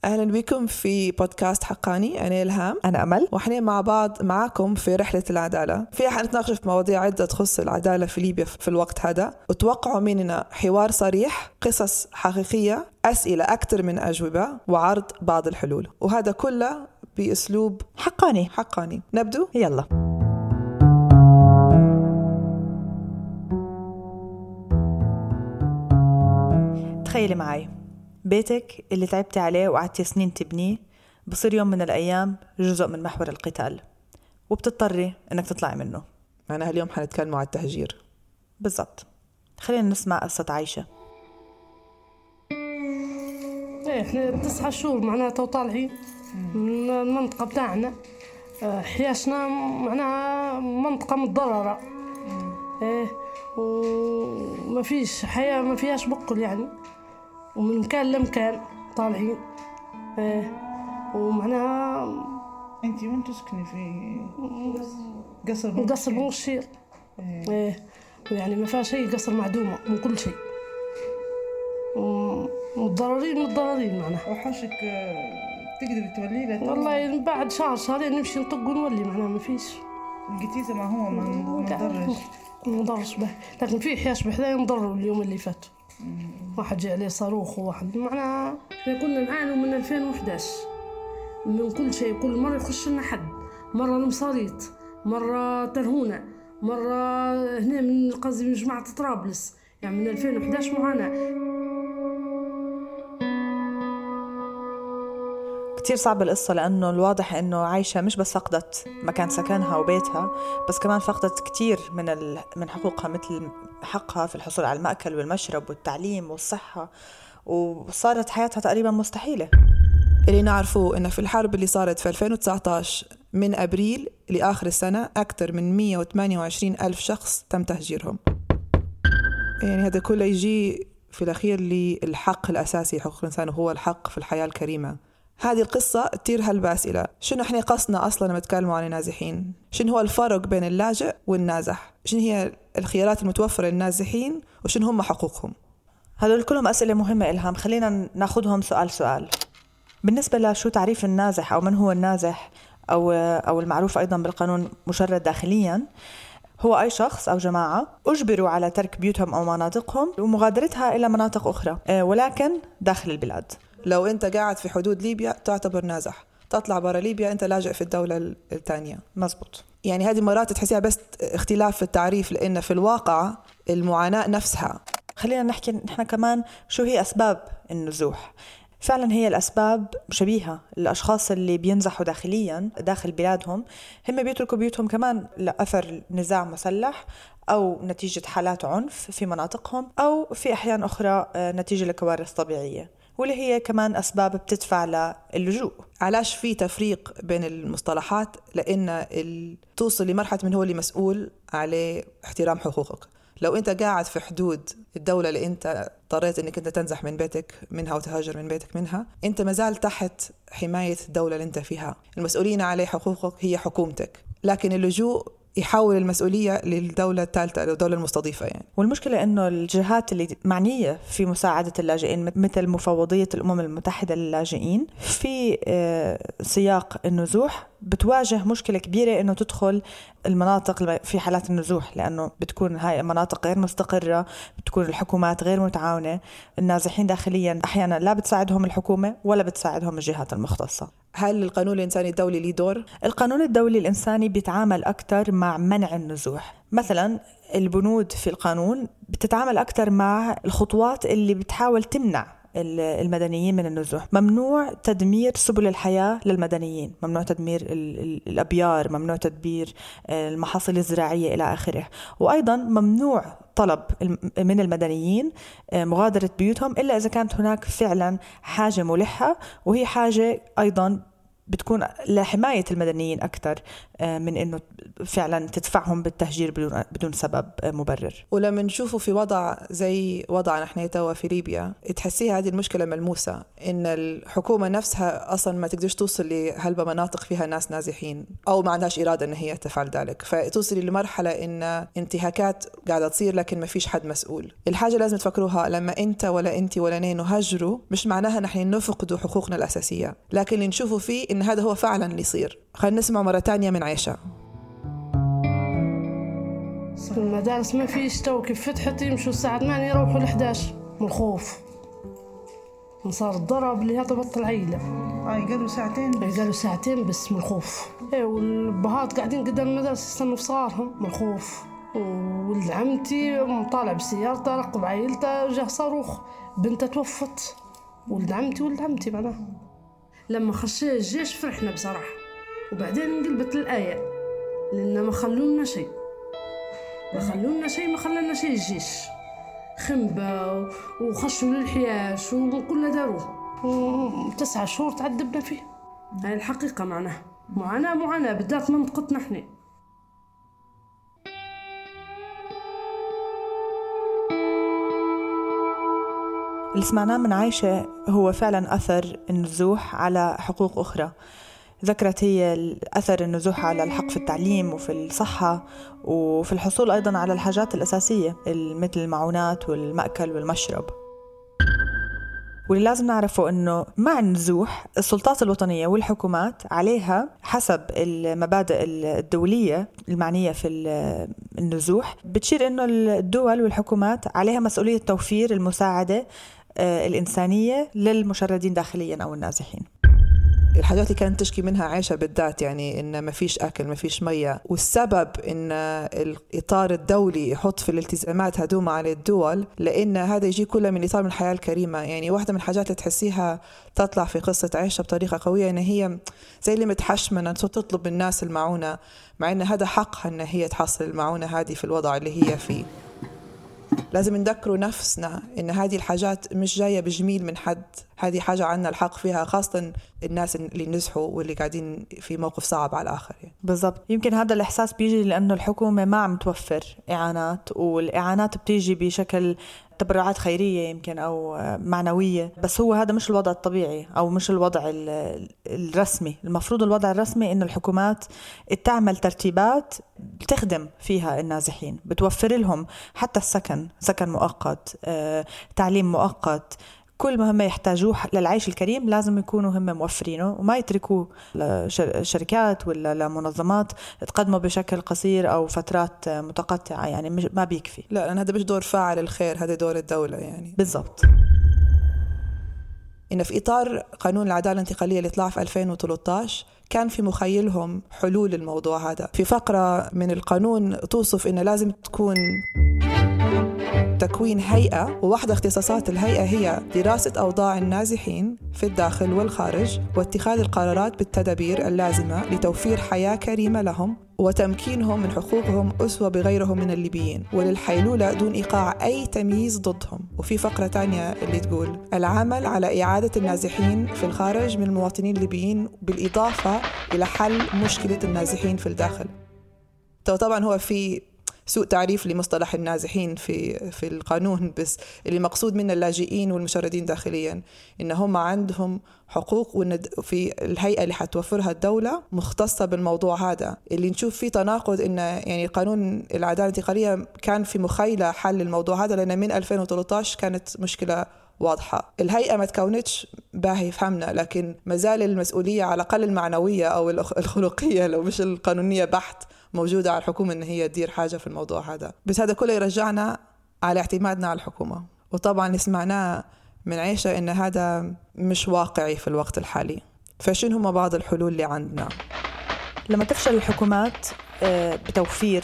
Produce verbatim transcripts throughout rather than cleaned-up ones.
أهلا بكم في بودكاست حقاني. أنا إلهام. أنا أمل. وإحنا مع بعض معكم في رحلة العدالة. فيها حنتناقش في مواضيع عدة تخص العدالة في ليبيا في الوقت هذا، وتوقعوا مننا حوار صريح، قصص حقيقية، أسئلة أكثر من أجوبة، وعرض بعض الحلول، وهذا كله بأسلوب حقاني. حقاني. نبدو؟ يلا. تخيلي معي بيتك اللي تعبتي عليه وقعدتي سنين تبنيه بصير يوم من الأيام جزء من محور القتال، وبتضطري إنك تطلعي منه. معناها اليوم حنتكلم عن التهجير. بالضبط. خلينا نسمع قصة عايشة. ايه احنا تسعة شهور معناتها وطالعين من المنطقة بتاعنا، حياشنا معناها منطقة متضررة، ايه وما فيش حياة، ما فيهاش بقل يعني، ومن مكان لمكان طالعين، ايه ومعناها انتي وين تسكني؟ في قصر قصر بوشير، ايه, ايه يعني ما فيها شيء، قصر معدومة من كل شيء، ومتضررين متضررين معناها. وحشك تقدري تولي له؟ والله بعد شهر شهرين نمشي نطق ونولي معناها ما فيش. لقيتيزه ما هو ما مضرش مضرش به، لكن في حياش بحذايا مضروا اليوم اللي فات. واحد جاء عليه صاروخ، وواحد معناها احنا كنا نعانوا من ألفين وإحدى عشر من كل شيء. كل مرة يخش لنا حد، مرة المصاريط، مرة ترهونة، مرة هنا من قصدي من جماعة طرابلس، يعني من ألفين وإحدى عشر معانا. كتير صعب القصة، لأنه الواضح أنه عايشة مش بس فقدت مكان سكنها وبيتها، بس كمان فقدت كتير من ال... من حقوقها، مثل حقها في الحصول على المأكل والمشرب والتعليم والصحة، وصارت حياتها تقريبا مستحيلة. اللي نعرفوه إنه في الحرب اللي صارت في ألفين وتسعة عشر من أبريل لآخر السنة أكثر من مية وثمانية وعشرين ألف شخص تم تهجيرهم. يعني هذا كله يجي في الأخير للحق الأساسي، حقوق الإنسان، وهو الحق في الحياة الكريمة. هذه القصة تثير هالبأسئلة: شنو احنا قصنا أصلا لما نتكلموا عن النازحين؟ شنو هو الفرق بين اللاجئ والنازح؟ شنو هي الخيارات المتوفرة للنازحين؟ وشنو هم حقوقهم؟ هذول كلهم أسئلة مهمة إلهام. خلينا ناخدهم سؤال سؤال. بالنسبة لشو تعريف النازح أو من هو النازح، أو أو المعروف أيضا بالقانون مشرد داخليا، هو أي شخص أو جماعة أجبروا على ترك بيوتهم أو مناطقهم ومغادرتها إلى مناطق أخرى، ولكن داخل البلاد. لو أنت قاعد في حدود ليبيا تعتبر نازح، تطلع برا ليبيا أنت لاجئ في الدولة الثانية. مزبوط. يعني هذه مرات تحسيها بس اختلاف في التعريف، لأن في الواقع المعاناة نفسها. خلينا نحكي نحن كمان شو هي أسباب النزوح. فعلا هي الأسباب شبيهة. الأشخاص اللي بينزحوا داخليا داخل بلادهم هم بيتركوا بيوتهم كمان لأثر نزاع مسلح، أو نتيجة حالات عنف في مناطقهم، أو في أحيان أخرى نتيجة لكوارث طبيعية، واللي هي كمان أسباب بتدفع للجوء. علاش في تفريق بين المصطلحات؟ لأن توصل لمرحلة من هو اللي مسؤول عليه احترام حقوقك. لو أنت قاعد في حدود الدولة اللي أنت اضطريت أنك أنت تنزح من بيتك منها وتهاجر من بيتك منها، أنت مازال تحت حماية الدولة اللي أنت فيها. المسؤولين عليه حقوقك هي حكومتك، لكن اللجوء يحول المسؤولية للدولة الثالثة أو الدولة المستضيفة يعني. والمشكلة إنه الجهات اللي معنية في مساعدة اللاجئين مثل مفوضية الأمم المتحدة للاجئين في سياق النزوح بتواجه مشكلة كبيرة إنه تدخل المناطق في حالات النزوح، لأنه بتكون هاي مناطق غير مستقرة، بتكون الحكومات غير متعاونة، النازحين داخليا أحيانا لا بتساعدهم الحكومة ولا بتساعدهم الجهات المختصة. هل القانون الإنساني الدولي له دور؟ القانون الدولي الإنساني بيتعامل أكتر مع منع النزوح. مثلا البنود في القانون بتتعامل أكتر مع الخطوات اللي بتحاول تمنع المدنيين من النزوح. ممنوع تدمير سبل الحياة للمدنيين، ممنوع تدمير الأبيار، ممنوع تدمير المحاصيل الزراعية إلى آخره. وأيضا ممنوع طلب من المدنيين مغادرة بيوتهم إلا إذا كانت هناك فعلا حاجة ملحة، وهي حاجة أيضا بتكون لحماية المدنيين أكتر من إنه فعلا تدفعهم بالتهجير بدون بدون سبب مبرر. ولما نشوفه في وضع زي وضعنا نحن توا في ليبيا تحسيها هذه المشكلة ملموسة، إن الحكومة نفسها أصلا ما تقدرش توصل لهلبة مناطق فيها ناس نازحين أو ما عندهاش إرادة إن هي تفعل ذلك، فتوصل لمرحلة إن انتهاكات قاعدة تصير لكن ما فيش حد مسؤول. الحاجة لازم تفكروها، لما أنت ولا أنت ولا نين نهجروا مش معناها نحن نفقدوا حقوقنا الأساسية، لكن اللي نشوفه فيه إن هذا هو فعلا اللي يصير. خلينا نسمع مرة تانية من عيشة. المدارس ما فيش، تو كيف فتحت يمشوا الساعة ثمانية يروحوا لحداش من الخوف، صار الضرب اللي هذا بطل عيلة. آه قالوا ساعتين بس. قالوا ساعتين بس من الخوف. إيه والبهات قاعدين قدام المدارس يستنوا في صغارهم من الخوف. ولد عمتي طالع بسيارته رقب عائلته جاه صاروخ، بنته توفت. ولد عمتي ولد عمتي معناها. لما خشينا الجيش فرحنا بصراحة، وبعدين انقلبت الآية لأن ما خلونا شيء، ما خلونا شيء، ما خلونا شيء. الجيش خنبة وخشوا للحياش وكل داروه، وتسعة شهور تعذبنا فيه. هاي الحقيقة معناها معاناة معاناة بالذات منطقتنا احنا. اللي سمعناه من عايشة هو فعلا أثر النزوح على حقوق أخرى. ذكرت هي أثر النزوح على الحق في التعليم وفي الصحة وفي الحصول أيضا على الحاجات الأساسية مثل المعونات والمأكل والمشرب. واللي لازم نعرفه أنه مع النزوح السلطات الوطنية والحكومات عليها حسب المبادئ الدولية المعنية في النزوح بتشير أنه الدول والحكومات عليها مسؤولية توفير المساعدة الإنسانية للمشردين داخليا أو النازحين. الحاجات اللي كانت تشكي منها عيشة بالذات يعني إن ما فيش أكل ما فيش مية، والسبب إن الإطار الدولي يحط في الالتزامات هدوم على الدول لأن هذا يجي كله من إطار من الحياة الكريمة. يعني واحدة من الحاجات اللي تحسيها تطلع في قصة عيشة بطريقة قوية إن هي زي اللي متحشمة أن تطلب من الناس المعونة، مع إن هذا حقها إن هي تحصل المعونة هذه في الوضع اللي هي فيه. لازم نذكروا نفسنا إن هذه الحاجات مش جاية بجميل من حد، هذه حاجة عنا الحق فيها، خاصة الناس اللي نزحوا واللي قاعدين في موقف صعب على الآخر يعني. بالضبط. يمكن هذا الإحساس بيجي لأنه الحكومة ما عم توفر إعانات، والإعانات بتيجي بشكل تبرعات خيرية يمكن أو معنوية، بس هو هذا مش الوضع الطبيعي أو مش الوضع الرسمي. المفروض الوضع الرسمي إن الحكومات تعمل ترتيبات تخدم فيها النازحين، بتوفر لهم حتى السكن، سكن مؤقت، تعليم مؤقت، كل ما هم يحتاجوه للعيش الكريم لازم يكونوا هم موفرينه، وما يتركوه لشركات ولا لمنظمات تقدمه بشكل قصير أو فترات متقطعة، يعني ما بيكفي. لا، لأن هذا مش دور فاعل الخير، هذا دور الدولة يعني. بالضبط. إن في إطار قانون العدالة الانتقالية اللي طلع في ألفين وثلاثة عشر كان في مخيلهم حلول الموضوع هذا. في فقرة من القانون توصف إنه لازم تكون تكوين هيئة، وواحدة اختصاصات الهيئة هي دراسة أوضاع النازحين في الداخل والخارج واتخاذ القرارات بالتدابير اللازمة لتوفير حياة كريمة لهم وتمكينهم من حقوقهم أسوة بغيرهم من الليبيين، وللحيلولة دون إيقاع أي تمييز ضدهم. وفي فقرة تانية اللي تقول العمل على إعادة النازحين في الخارج من المواطنين الليبيين بالإضافة إلى حل مشكلة النازحين في الداخل. طبعا هو في سوء تعريف لمصطلح النازحين في في القانون، بس اللي مقصود من اللاجئين والمشردين داخليا إن هم عندهم حقوق، وإن في الهيئة اللي حتوفرها الدولة مختصة بالموضوع هذا. اللي نشوف فيه تناقض إن يعني قانون العدالة الانتقالية كان في مخيلة حل الموضوع هذا، لأن من ألفين وثلاثة عشر كانت مشكلة واضحة. الهيئة ما تكونتش باهي فهمنا، لكن مازال المسؤولية على الأقل المعنوية أو الخلقية لو مش القانونية بحت موجودة على الحكومة إن هي تدير حاجة في الموضوع هذا. بس هذا كله يرجعنا على اعتمادنا على الحكومة. وطبعا سمعناه من عيشة إن هذا مش واقعي في الوقت الحالي. فشين هم بعض الحلول اللي عندنا؟ لما تفشل الحكومات بتوفير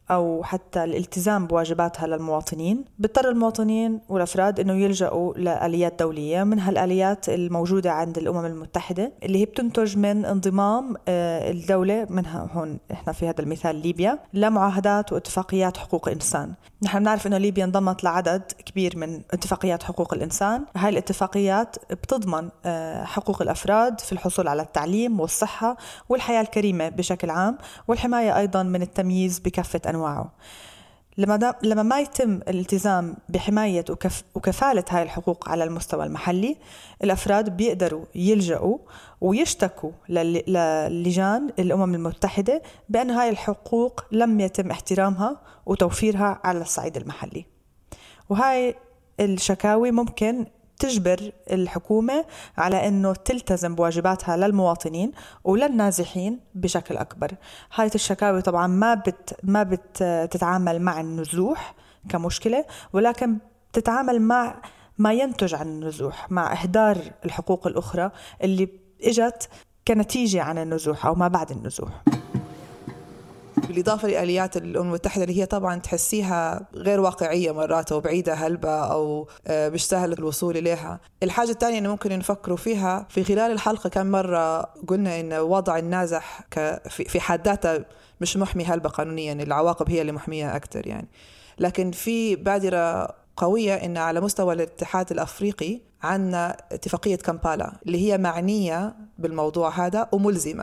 أو حتى الالتزام بواجباتها للمواطنين، بيضطر المواطنين والأفراد أنه يلجأوا لآليات دولية، من هالآليات الموجودة عند الأمم المتحدة اللي هي بتنتج من انضمام الدولة، منها هون إحنا في هذا المثال ليبيا، لمعاهدات واتفاقيات حقوق الإنسان. نحن نعرف أنه ليبيا انضمت لعدد كبير من اتفاقيات حقوق الإنسان. هاي الاتفاقيات بتضمن حقوق الأفراد في الحصول على التعليم والصحة والحياة الكريمة بشكل عام، والحماية أيضا من التمييز بكافة أنواعه. لما, لما ما يتم الالتزام بحماية وكف وكفالة هاي الحقوق على المستوى المحلي، الأفراد بيقدروا يلجأوا ويشتكوا للجان الأمم المتحدة بأن هاي الحقوق لم يتم احترامها وتوفيرها على الصعيد المحلي. وهاي الشكاوي ممكن تجبر الحكومة على أنه تلتزم بواجباتها للمواطنين وللنازحين بشكل أكبر. هاي الشكاوي طبعا ما بت ما بتتعامل مع النزوح كمشكلة، ولكن تتعامل مع ما ينتج عن النزوح، مع إهدار الحقوق الأخرى اللي إجت كنتيجة عن النزوح أو ما بعد النزوح. بالإضافة لآليات الأمم المتحدة اللي هي طبعا تحسيها غير واقعية مرات أو بعيدة هلبة أو مش سهل الوصول إليها. الحاجة الثانية اللي ممكن نفكروا فيها، في خلال الحلقة كم مرة قلنا إن وضع النازح في حد ذاته مش محمي هلبة قانونيا، العواقب هي اللي محمية أكتر يعني. لكن في بادرة قوية إن على مستوى الاتحاد الأفريقي عنا اتفاقية كامبالا اللي هي معنية بالموضوع هذا وملزمة،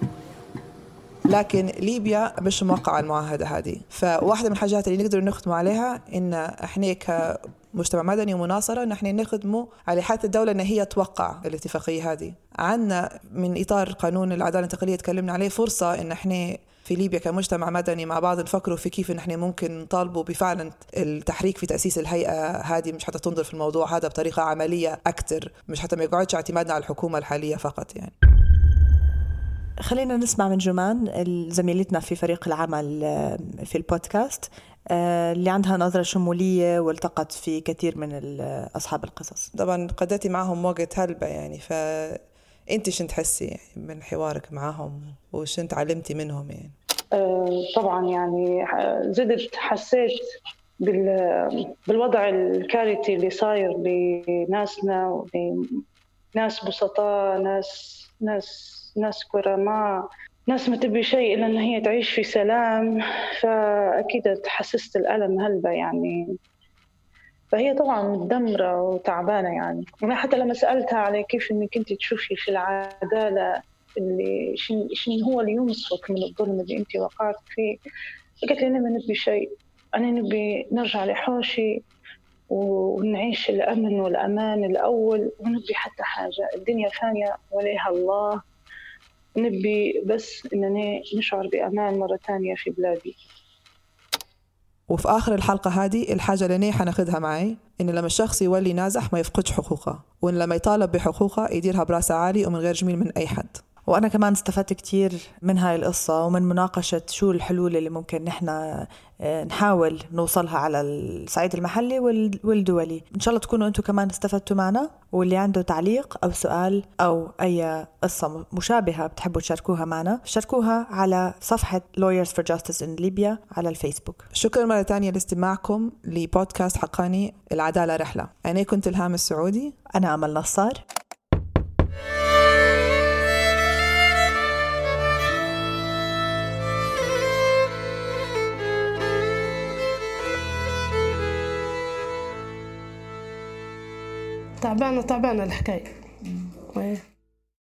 لكن ليبيا مش موقعة المعاهدة هذه. فواحدة من الحاجات اللي نقدر نخدم عليها إن إحنا كمجتمع مدني ومناصرة إن إحنا نخدمه على حالة الدولة إن هي توقع الاتفاقية هذه. عنا من إطار قانون العدالة الانتقالية تكلمنا عليه فرصة إن إحنا في ليبيا كمجتمع مدني مع بعض نفكروا في كيف إن إحنا ممكن نطالبوا بفعلا التحريك في تأسيس الهيئة هذه، مش حتى تنظر في الموضوع هذا بطريقة عملية أكتر، مش حتى ما يقعدش اعتمادنا على الحكومة الحالية فقط يعني. خلينا نسمع من جمان زميلتنا في فريق العمل في البودكاست اللي عندها نظرة شمولية والتقت في كثير من أصحاب القصص. طبعا قضيتي معهم وقت هلبة يعني، فأنت شنت تحسي يعني من حوارك معهم وشنت علمتي منهم يعني؟ أه طبعا يعني زدت حسيت بالوضع الكارثي اللي صاير لناسنا، ناس بسطاء، ناس ناس ناس كرماء، ناس ما تبي شيء إلا أن هي تعيش في سلام. فأكيد تحسست الألم هلبة يعني. فهي طبعا متدمرة وتعبانة يعني. أنا حتى لما سألتها على كيف إنك أنت تشوفي في العدالة اللي شن, شن هو اللي ينصفك من الظلم اللي أنت وقعت فيه، قالت لي أنا ما نبي شيء، أنا نبي نرجع لحوشي ونعيش الأمن والأمان الأول، ونبي حتى حاجة الدنيا ثانية وليها الله، نبي بس إنني نشعر بأمان مرة تانية في بلادي. وفي آخر الحلقة هذه الحاجة اللي حناخدها معي إن لما الشخص يولي نازح ما يفقدش حقوقه، وإن لما يطالب بحقوقه يديرها برأس عالي ومن غير جميل من أي حد. وأنا كمان استفدت كتير من هاي القصة ومن مناقشة شو الحلول اللي ممكن نحن نحاول نوصلها على الصعيد المحلي والدولي. إن شاء الله تكونوا أنتوا كمان استفدتوا معنا، واللي عنده تعليق أو سؤال أو أي قصة مشابهة بتحبوا تشاركوها معنا شاركوها على صفحة Lawyers for Justice in Libya على الفيسبوك. شكرا مرة تانية لاستماعكم لبودكاست حقاني العدالة رحلة. أنا كنت إلهام السعودي. أنا أمل نصار. تعبانة تعبانة الحكاية.